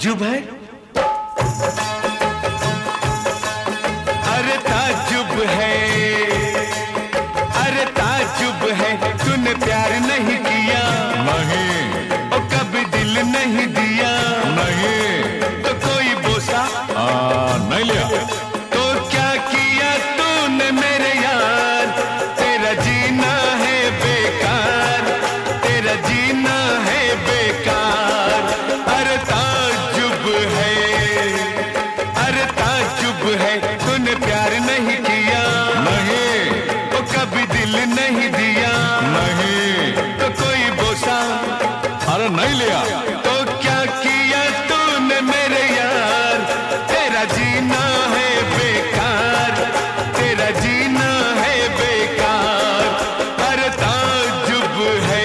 ताज्जुब है, अरे ताज्जुब है, अरे ताज्जुब है, तूने प्यार नहीं किया, नहीं, और कभी दिल नहीं दिया, नहीं, तो कोई बोसा नहीं लिया। तो क्या किया तूने मेरे यार, तेरा जीना है बेकार, तेरा जीना है बेकार। अरे ताज्जुब है, अरे ताज्जुब है, तूने प्यार नहीं किया, नहीं, तो कभी दिल नहीं दिया, नहीं, तो कोई बोसा अरे नहीं लिया। तो क्या किया तूने मेरे यार, तेरा जीना है बेकार, तेरा जीना है बेकार। अरे ताज्जुब है।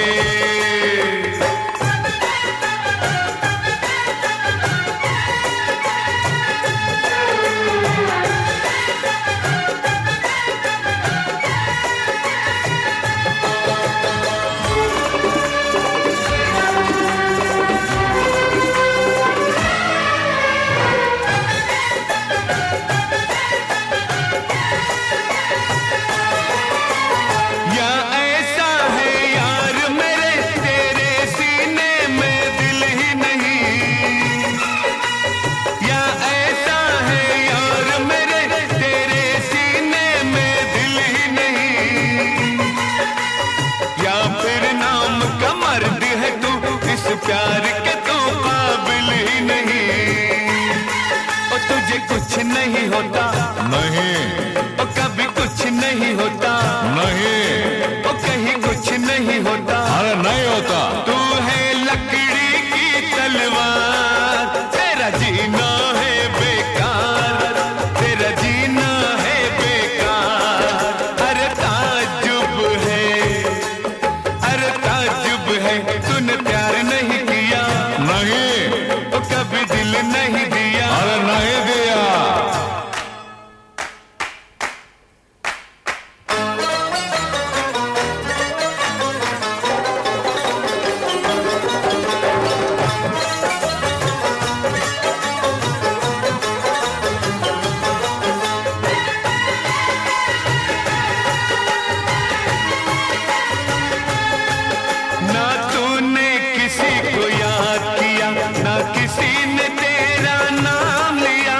या ऐसा है यार मेरे, तेरे सीने में दिल ही नहीं, या ऐसा है यार मेरे, तेरे सीने में दिल ही नहीं, या फिर नाम का मर्द है तू, इस प्यार के तो काबिल ही नहीं, और तुझे कुछ नहीं होता, नहीं, और कभी कुछ नहीं होता, नहीं, और कहीं कुछ नहीं होता। अरे नहीं होता। तू है लकड़ी की तलवार, तेरा जीना है बेकार, तेरा जीना है बेकार। अरे ताज्जुब है, अरे ताज्जुब है, तूने प्यार नहीं किया, नहीं, तो कभी दिल नहीं दिया, अरे नहीं दिया। ना तूने किसी को याद किया, ना किसी ने तेरा नाम लिया,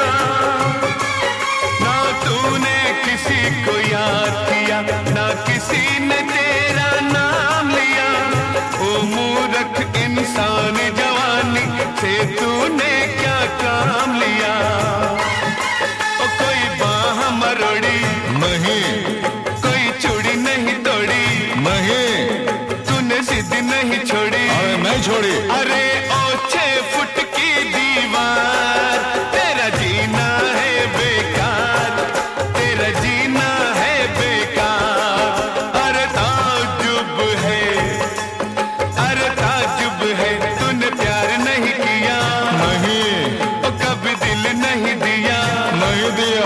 ना तूने किसी को याद किया, ना किसी ने तेरा नाम लिया। ओ मूर्ख इंसान, जवानी से तूने क्या काम लिया, ओ कोई बाह मरोड़ी, नहीं, कोई चूड़ी नहीं तोड़ी, नहीं, तूने जिद नहीं छोड़ी, अरे नहीं छोड़ी। अरे ओ 6 फुट की दीवार, तेरा जीना है बेकार, तेरा जीना है बेकार। अरे ताज्जुब है, अरे ताज्जुब है, तूने प्यार नहीं किया, नहीं, तो कभी दिल नहीं दिया, नहीं दिया।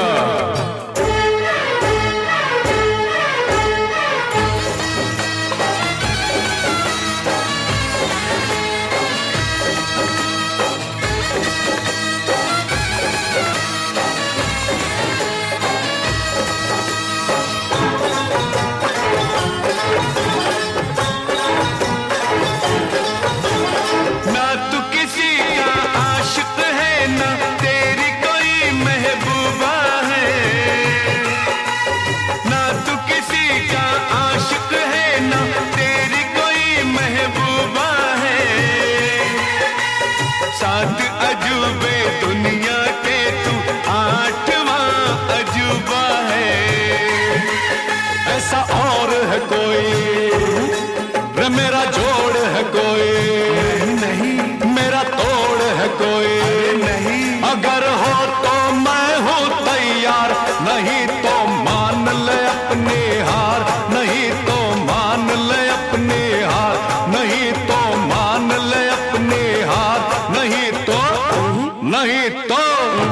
ना तू किसी का आशिक है, ना तेरी कोई महबूबा है, ना तू किसी का आशिक है, ना तेरी कोई महबूबा है। 7 अजूबे दुनिया के तू 8वां अजूबा है। ऐसा और है कोई, रे मेरा जोड़ है कोई, नहीं मेरा तोड़ है कोई, नहीं, अगर हो तो मैं हूँ तैयार, नहीं तो मान ले अपनी हार, नहीं तो मान ले अपनी हार, नहीं तो मान ले अपनी हार, नहीं तो, नहीं तो,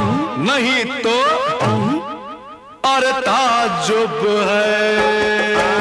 नहीं तो, और ताज्जुब है।